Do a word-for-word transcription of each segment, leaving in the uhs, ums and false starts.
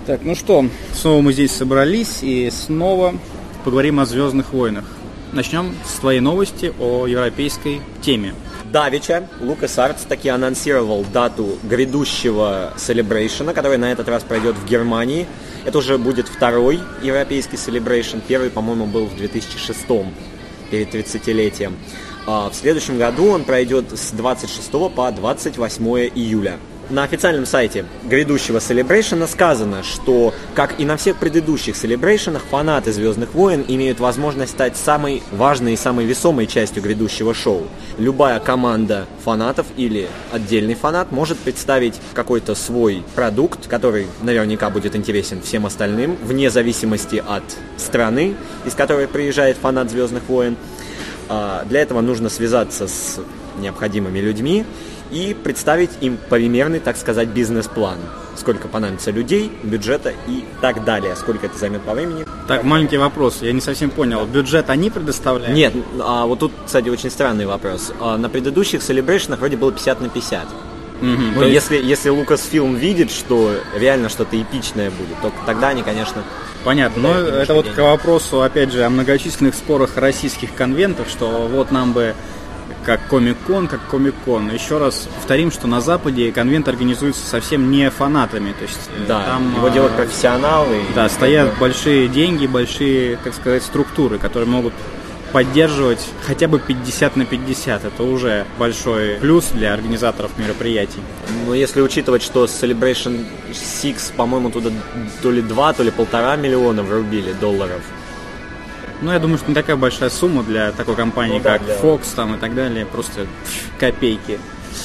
Так, ну что, снова мы здесь собрались и снова поговорим о «Звездных войнах». Начнем с твоей новости о европейской теме. Давеча LucasArts таки анонсировал дату грядущего Celebration, который на этот раз пройдет в Германии. Это уже будет второй европейский Celebration. Первый, по-моему, был в две тысячи шестом, перед тридцатилетием. А в следующем году он пройдет с двадцать шестого по двадцать восьмое июля. На официальном сайте грядущего Celebration сказано, что, как и на всех предыдущих Celebration'ах, фанаты «Звездных войн» имеют возможность стать самой важной и самой весомой частью грядущего шоу. Любая команда фанатов или отдельный фанат может представить какой-то свой продукт, который наверняка будет интересен всем остальным, вне зависимости от страны, из которой приезжает фанат «Звездных войн». Для этого нужно связаться с необходимыми людьми и представить им примерный, так сказать, бизнес-план. Сколько понадобится людей, бюджета и так далее. Сколько это займет по времени. Так, маленький вопрос. Я не совсем понял. Бюджет они предоставляют? Нет, а вот тут, кстати, очень странный вопрос. А на предыдущих Celebration'ах вроде было пятьдесят на пятьдесят. Mm-hmm. Но есть... если, если Lucasfilm видит, что реально что-то эпичное будет, то тогда они, конечно... Понятно, но это вот денег. К вопросу, опять же, о многочисленных спорах российских конвентов, что вот нам бы как Комик-кон, как Комик-кон. Еще раз повторим, что на Западе конвент организуется совсем не фанатами. То есть да, там его делают профессионалы. Да, стоят бы... большие деньги, большие, так сказать, структуры, которые могут поддерживать хотя бы пятьдесят на пятьдесят. Это уже большой плюс для организаторов мероприятий. Но если учитывать, что Celebration шесть, по-моему, туда то ли два, то ли полтора миллиона врубили долларов. Ну, я думаю, что не такая большая сумма для такой компании, ну, да, как для... Fox там, и так далее. Просто копейки.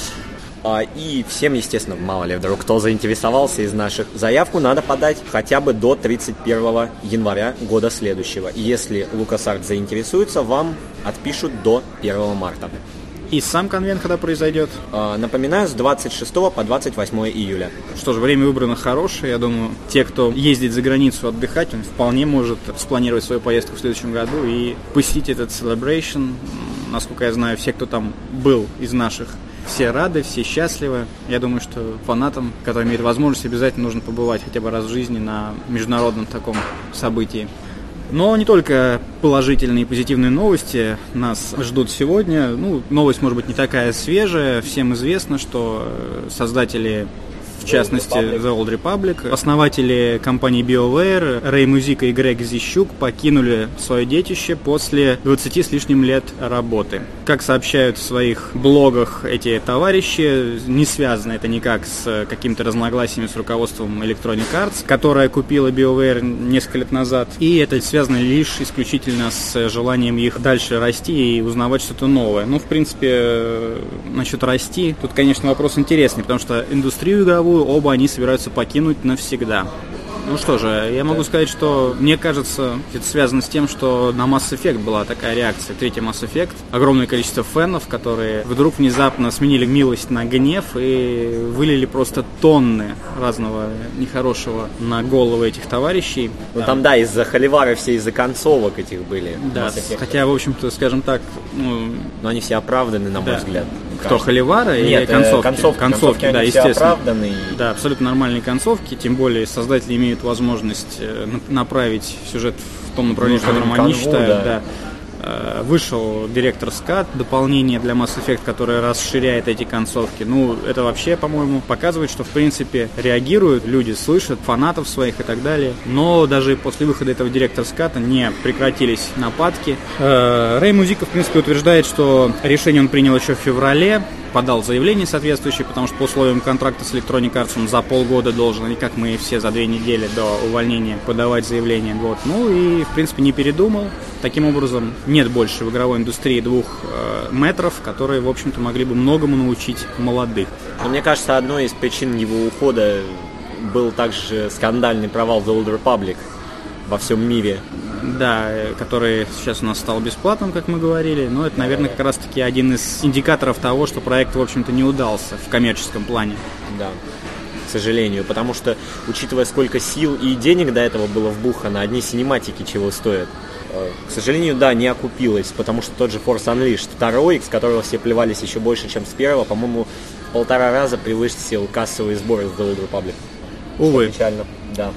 А, и всем, естественно, мало ли вдруг кто заинтересовался из наших, заявку надо подать хотя бы до тридцать первого января года следующего. И если LucasArts заинтересуется, вам отпишут до первого марта. И сам конвент когда произойдет? А, напоминаю, с двадцать шестого по двадцать восьмое июля. Что ж, время выбрано хорошее. Я думаю, те, кто ездит за границу отдыхать, он вполне может спланировать свою поездку в следующем году и посетить этот Celebration. Насколько я знаю, все, кто там был из наших, все рады, все счастливы. Я думаю, что фанатам, которые имеют возможность, обязательно нужно побывать хотя бы раз в жизни на международном таком событии. Но не только положительные и позитивные новости нас ждут сегодня. Ну, новость, может быть, не такая свежая. Всем известно, что создатели, в частности, The Old Republic, основатели компании BioWare, Рэй Музика и Грег Зищук покинули свое детище после двадцати с лишним лет работы. Как сообщают в своих блогах эти товарищи, не связано это никак с какими-то разногласиями с руководством Electronic Arts, которая купила BioWare несколько лет назад. И это связано лишь исключительно с желанием их дальше расти и узнавать что-то новое. Ну, в принципе, насчет расти, тут, конечно, вопрос интересный, потому что индустрию игровую оба они собираются покинуть навсегда. Ну что же, я могу сказать, что мне кажется, это связано с тем, что на Mass Effect была такая реакция, третий Mass Effect. Огромное количество фенов, которые вдруг внезапно сменили милость на гнев и вылили просто тонны разного нехорошего на головы этих товарищей. Ну да. Там, да, из-за холивара все из-за концовок этих были. Да, хотя, в общем-то, скажем так... Ну, но они все оправданы, на мой да. взгляд. Кто, холивара или Нет, концовки? концовки, концовки, концовки да, естественно. И... Да, абсолютно нормальные концовки, тем более создатели имеют возможность направить сюжет в том направлении, в котором они считают, да. Да. Вышел Director's Cut, дополнение для Mass Effect, которое расширяет эти концовки. Ну, это вообще, по-моему, показывает, что, в принципе, реагируют люди, слышат фанатов своих и так далее. Но даже после выхода этого Director's Cut не прекратились нападки. Рэй Музика, в принципе, утверждает, что решение он принял еще в феврале, подал заявление соответствующее, потому что по условиям контракта с Electronic Arts он за полгода должен, и как мы все за две недели до увольнения, подавать заявление. Вот. Ну и, в принципе, не передумал. Таким образом, нет больше в игровой индустрии двух э, метров, которые, в общем-то, могли бы многому научить молодых. Но мне кажется, одной из причин его ухода был также скандальный провал The Old Republic во всем мире. Да, который сейчас у нас стал бесплатным, как мы говорили, но это, наверное, как раз-таки один из индикаторов того, что проект, в общем-то, не удался в коммерческом плане. Да, к сожалению, потому что, учитывая, сколько сил и денег до этого было вбухано, одни синематики чего стоят, к сожалению, да, не окупилось, потому что тот же Force Unleashed два, с которого все плевались еще больше, чем с первого, по-моему, в полтора раза превысил кассовые сборы с The Old Republic. Увы. Печально, да.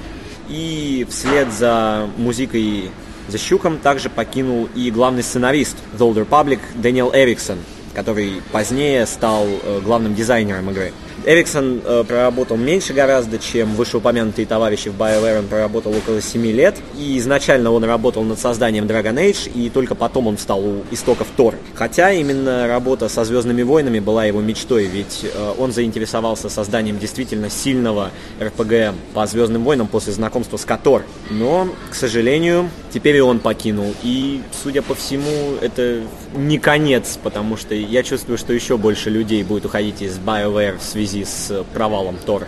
И вслед за музыкой The Щуком также покинул и главный сценарист The Old Republic Дэниел Эриксон, который позднее стал главным дизайнером игры. Эриксон э, проработал меньше гораздо, чем вышеупомянутые товарищи в BioWare. Он проработал около семи лет. И изначально он работал над созданием Dragon Age, и только потом он встал у истоков Тор. Хотя именно работа со Звездными войнами была его мечтой, ведь э, он заинтересовался созданием действительно сильного эр пи джи по Звездным войнам после знакомства с Котор. Но, к сожалению, теперь и он покинул. И, судя по всему, это не конец, потому что я чувствую, что еще больше людей будет уходить из BioWare в связи с провалом Тора.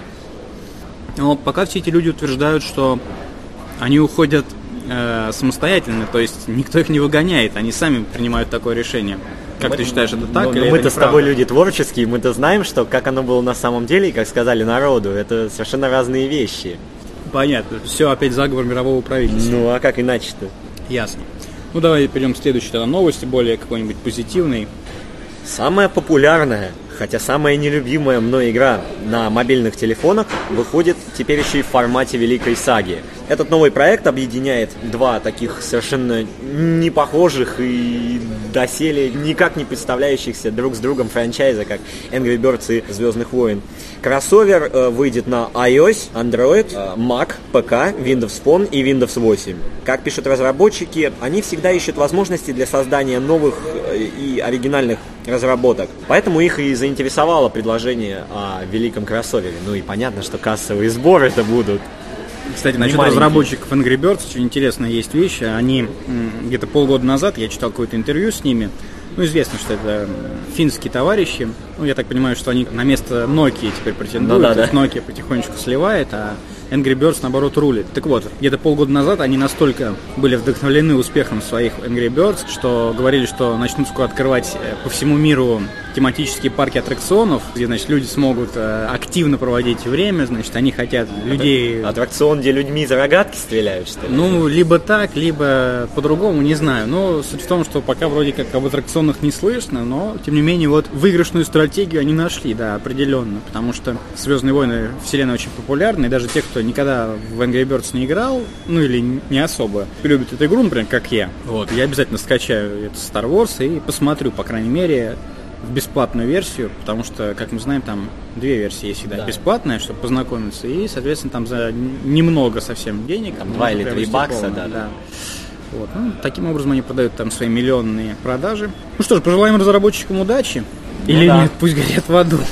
Но пока все эти люди утверждают, что они уходят э, самостоятельно, то есть никто их не выгоняет, они сами принимают такое решение. Как мы, ты считаешь, это так? Ну, или мы-то это с тобой люди творческие, мы-то знаем, что как оно было на самом деле, и как сказали народу, это совершенно разные вещи. Понятно. Все опять заговор мирового правительства. Ну, а как иначе-то? Ясно. Ну, давай перейдем к следующей тогда новости, более какой-нибудь позитивной. Самая популярная, хотя самая нелюбимая мной игра на мобильных телефонах выходит теперь еще и в формате Великой Саги. Этот новый проект объединяет два таких совершенно не похожих и доселе никак не представляющихся друг с другом франчайза, как Angry Birds и Звездных войн. Кроссовер э, выйдет на iOS, Android, э, Mac, пи си, Windows Phone и Windows восемь. Как пишут разработчики, они всегда ищут возможности для создания новых э, и оригинальных разработок. Поэтому их и заинтересовало предложение о великом кроссовере. Ну и понятно, что кассовые сборы это будут. Кстати, насчет разработчиков Angry Birds, очень интересная есть вещь. Они где-то полгода назад, я читал какое-то интервью с ними. Ну, известно, что это финские товарищи. Ну, я так понимаю, что они на место Nokia теперь претендуют. Ну, да, то есть да. Nokia потихонечку сливает, а Angry Birds, наоборот, рулит. Так вот, где-то полгода назад они настолько были вдохновлены успехом своих Angry Birds, что говорили, что начнут скоро открывать по всему миру тематические парки аттракционов, где, значит, люди смогут э, активно проводить время, значит, они хотят людей... Аттракцион, где людьми за рогатки стреляют, что ли? Ну, либо так, либо по-другому, не знаю. Но суть в том, что пока вроде как об аттракционах не слышно, но, тем не менее, вот выигрышную стратегию они нашли, да, определенно, потому что «Звездные войны» вселенная очень популярна, и даже те, кто никогда в Angry Birds не играл, ну, или не особо любит эту игру, например, как я, вот, я обязательно скачаю это Star Wars и посмотрю, по крайней мере, в бесплатную версию, потому что, как мы знаем, там две версии есть всегда. Да. Бесплатная, чтобы познакомиться, и, соответственно, там за немного совсем денег. Там два или три бакса, да, да. Вот. Ну, таким образом они продают там свои миллионные продажи. Ну что ж, пожелаем разработчикам удачи. Или ну, да. Нет, пусть горят в аду.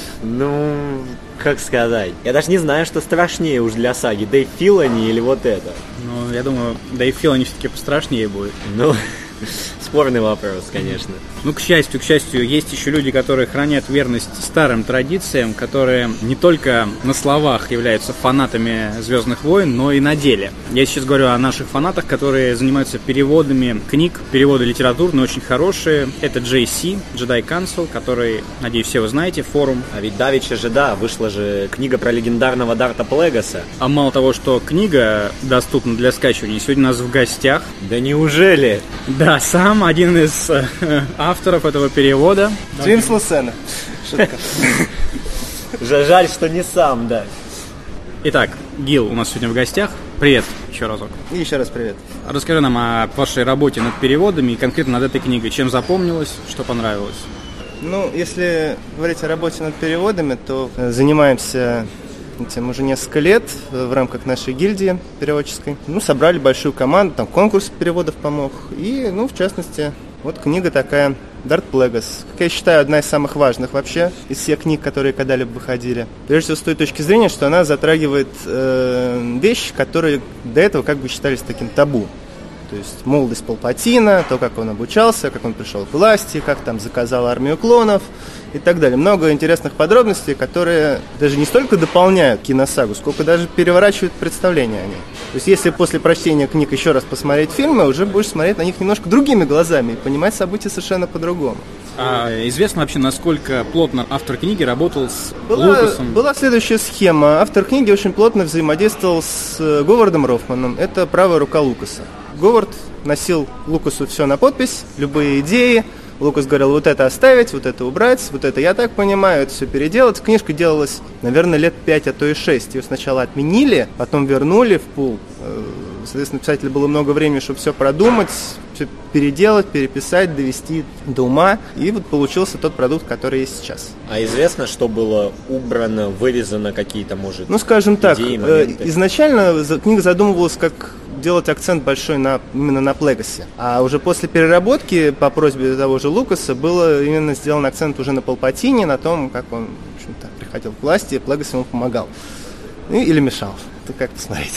Ну, как сказать. Я даже не знаю, что страшнее уж для саги. Дэйв Филони или вот это. Ну, я думаю, Дэйв Филони все-таки пострашнее будет. Ну... Спорный вопрос, конечно. Ну, к счастью, к счастью, есть еще люди, которые хранят верность старым традициям, которые не только на словах являются фанатами «Звездных войн», но и на деле. Я сейчас говорю о наших фанатах, которые занимаются переводами книг, переводы литературные, очень хорошие. Это джей си, Jedi Council, который, надеюсь, все вы знаете, форум. А ведь давеча же, да, вышла же книга про легендарного Дарта Плегаса. А мало того, что книга доступна для скачивания, сегодня у нас в гостях... Да неужели? Да, сам один из э, авторов этого перевода. Джеймс Лусена. Шутка. Жаль, что не сам, да. Итак, Гил у нас сегодня в гостях. Привет еще разок. И еще раз привет. Расскажи нам о вашей работе над переводами и конкретно над этой книгой. Чем запомнилось, что понравилось? Ну, если говорить о работе над переводами, то занимаемся этим уже несколько лет в рамках нашей гильдии переводческой. Ну, собрали большую команду, там конкурс переводов помог. И, ну, в частности, вот книга такая «Дарт Плегас». Как я считаю, одна из самых важных вообще из всех книг, которые когда-либо выходили. Прежде всего, с той точки зрения, что она затрагивает э, вещи, которые до этого как бы считались таким табу. То есть молодость Палпатина, то, как он обучался, как он пришел к власти, как там заказал армию клонов и так далее. Много интересных подробностей, которые даже не столько дополняют киносагу, сколько даже переворачивают представление о ней. То есть если после прочтения книг еще раз посмотреть фильмы, уже будешь смотреть на них немножко другими глазами и понимать события совершенно по-другому. А известно вообще, насколько плотно автор книги работал с была, Лукасом? Была следующая схема. Автор книги очень плотно взаимодействовал с Говардом Рофманом. Это правая рука Лукаса. Говард носил Лукасу все на подпись, любые идеи. Лукас говорил, вот это оставить, вот это убрать, вот это, я так понимаю, это все переделать. Книжка делалась, наверное, лет пять, а то и шесть. Ее сначала отменили, потом вернули в пул. Соответственно, писателю было много времени, чтобы все продумать, все переделать, переписать, довести до ума. И вот получился тот продукт, который есть сейчас. А известно, что было убрано, вырезано, какие-то, может, ну, скажем так, идеи, моменты? Изначально книга задумывалась как делать акцент большой на, именно на Плегасе. А уже после переработки, по просьбе того же Лукаса, было именно сделан акцент уже на Палпатине, на том, как он, в общем-то, приходил к власти, и Плегас ему помогал. Ну, или мешал. Это как посмотреть.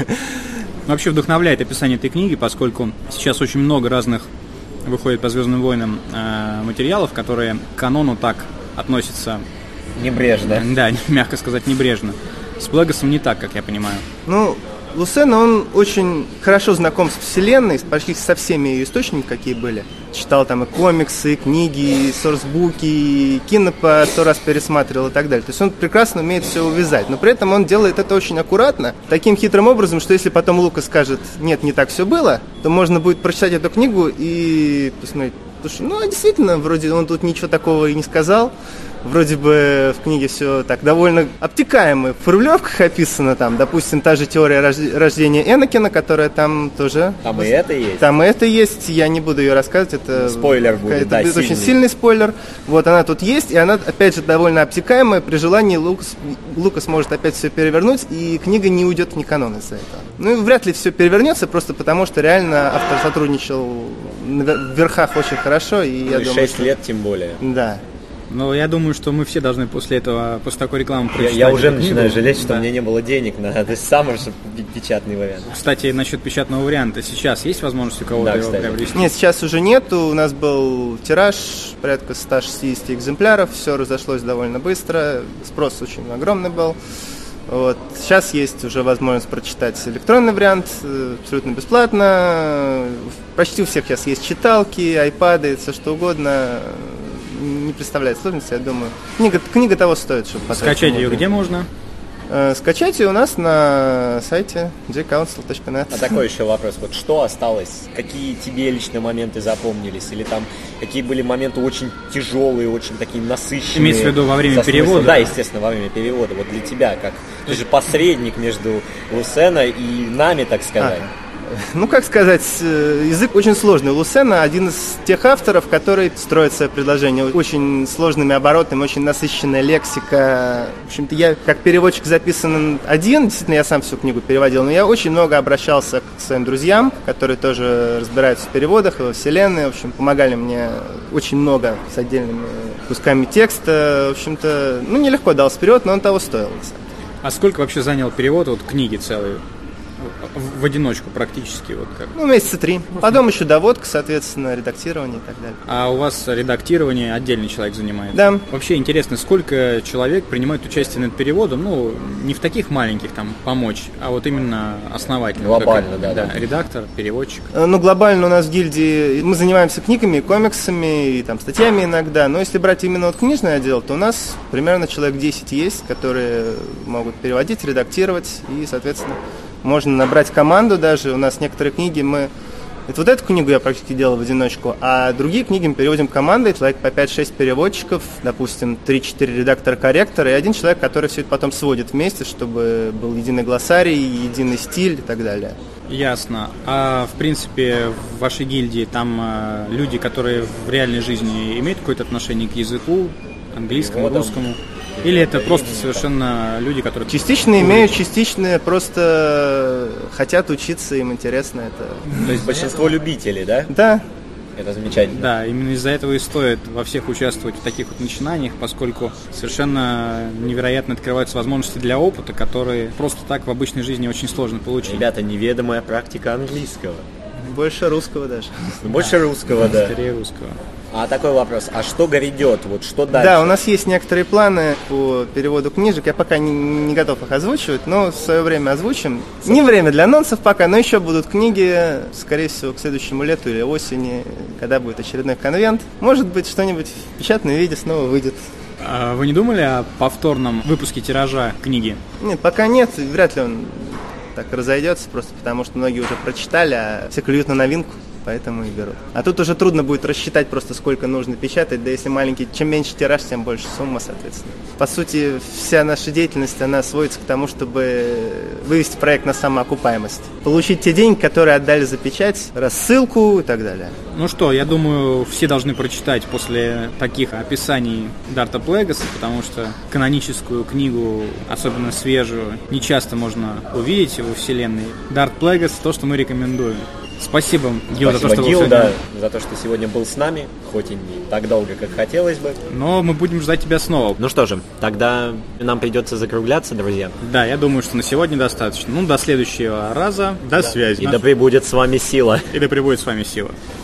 Вообще вдохновляет описание этой книги, поскольку сейчас очень много разных выходит по «Звездным войнам» э, материалов, которые к канону так относятся... Небрежно. Да, мягко сказать, небрежно. С Плегасом не так, как я понимаю. Ну, Лусена, он очень хорошо знаком с вселенной, почти со всеми ее источниками, какие были. Читал там и комиксы, и книги, и сорсбуки, и кино по сто раз пересматривал и так далее. То есть он прекрасно умеет все увязать, но при этом он делает это очень аккуратно, таким хитрым образом, что если потом Лукас скажет, нет, не так все было, то можно будет прочитать эту книгу и посмотреть, слушай, ну, действительно, вроде он тут ничего такого и не сказал. Вроде бы в книге все так довольно обтекаемо в формулировках описано. Там, допустим, та же теория рождения Энакина, которая там тоже... Там и это есть? Там и это есть. Я не буду ее рассказывать. Это спойлер будет, это да, будет сильный. Очень сильный спойлер. Вот она тут есть, и она, опять же, довольно обтекаемая. При желании Лукас, Лукас может опять все перевернуть, и книга не уйдет в неканон из-за этого. Ну и вряд ли все перевернется, просто потому что реально автор сотрудничал в верхах очень хорошо. И ну я и думаю, шесть что... лет тем более. Да. Но я думаю, что мы все должны после этого, после такой рекламы прочитать. Я, я уже эту книгу. начинаю жалеть, что да. у меня не было денег на то есть самый же печатный вариант. Кстати, насчет печатного варианта, сейчас есть возможность у кого-то да, его кстати. приобрести? Нет, сейчас уже нету. У нас был тираж порядка сто шестьдесят экземпляров. Все разошлось довольно быстро. Спрос очень огромный был. Вот. Сейчас есть уже возможность прочитать электронный вариант абсолютно бесплатно. Почти у всех сейчас есть читалки, айпады, все что угодно. Не представляет сложности, я думаю. Книга, книга того стоит, чтобы потратить. Скачать ее где можно? Э, скачать ее у нас на сайте джей каунсил точка нет. А такой еще вопрос. Вот что осталось? Какие тебе лично моменты запомнились? Или там какие были моменты очень тяжелые, очень такие насыщенные? Имеется в виду во время перевода? Да, естественно, во время перевода. Вот для тебя, как ты же посредник между Лусена и нами, так сказать. А. Ну, как сказать, язык очень сложный. Лусена один из тех авторов, который строит свое предложение очень сложными оборотами, очень насыщенная лексика. В общем-то, я как переводчик записан один, действительно, я сам всю книгу переводил, но я очень много обращался к своим друзьям, которые тоже разбираются в переводах, во вселенной, в общем, помогали мне очень много с отдельными кусками текста. В общем-то, ну, нелегко дался вперед, но он того стоил. А сколько вообще занял перевод вот книги целой? В одиночку практически, вот как. Ну, месяца три. Потом еще доводка, соответственно, редактирование и так далее. А у вас редактирование отдельный человек занимается? Да. Вообще интересно, сколько человек принимает участие над переводом? Ну, не в таких маленьких там помочь, а вот именно основательно. Глобально, как, да, да. да. Редактор, переводчик. Ну, глобально у нас в гильдии мы занимаемся книгами, комиксами и там статьями иногда. Но если брать именно вот книжный отдел, то у нас примерно человек десять есть, которые могут переводить, редактировать и, соответственно, можно набрать команду даже. У нас некоторые книги мы... Это вот эту книгу я практически делал в одиночку, а другие книги мы переводим командой, человек по пять-шесть переводчиков, допустим, три-четыре редактора-корректора и один человек, который все это потом сводит вместе, чтобы был единый глоссарий, единый стиль и так далее. Ясно. А в принципе в вашей гильдии там э, люди, которые в реальной жизни имеют какое-то отношение к языку, английскому, русскому? Или это просто совершенно люди, которые... Частично имеют, частично просто хотят учиться, им интересно это. То есть большинство любителей, да? Да. Это замечательно. Да, именно из-за этого и стоит во всех участвовать в таких вот начинаниях, поскольку совершенно невероятно открываются возможности для опыта, которые просто так в обычной жизни очень сложно получить. Ребята, неведомая практика английского. Больше русского даже. Больше русского, да. Скорее русского. А такой вопрос, а что грядет, вот что дальше? Да, у нас есть некоторые планы по переводу книжек, я пока не, не готов их озвучивать, но в свое время озвучим. Не время для анонсов пока, но еще будут книги, скорее всего, к следующему лету или осени, когда будет очередной конвент. Может быть, что-нибудь в печатном виде снова выйдет. А вы не думали о повторном выпуске тиража книги? Нет, пока нет, вряд ли он так разойдется, просто потому что многие уже прочитали, а все клюют на новинку. поэтому и берут. А тут уже трудно будет рассчитать просто, сколько нужно печатать, да если маленький, чем меньше тираж, тем больше сумма, соответственно. По сути, вся наша деятельность, она сводится к тому, чтобы вывести проект на самоокупаемость. Получить те деньги, которые отдали за печать, рассылку и так далее. Ну что, я думаю, все должны прочитать после таких описаний Dart of Legacy, потому что каноническую книгу, особенно свежую, не часто можно увидеть во вселенной. Dart Legacy — то, что мы рекомендуем. Спасибо, Гил, за то, что Гил, вы да, за то, что сегодня был с нами, хоть и не так долго, как хотелось бы. Но мы будем ждать тебя снова. Ну что же, тогда нам придется закругляться, друзья. Да, я думаю, что на сегодня достаточно. Ну, до следующего раза. До да. связи. И да пребудет с вами сила. И да пребудет с вами сила.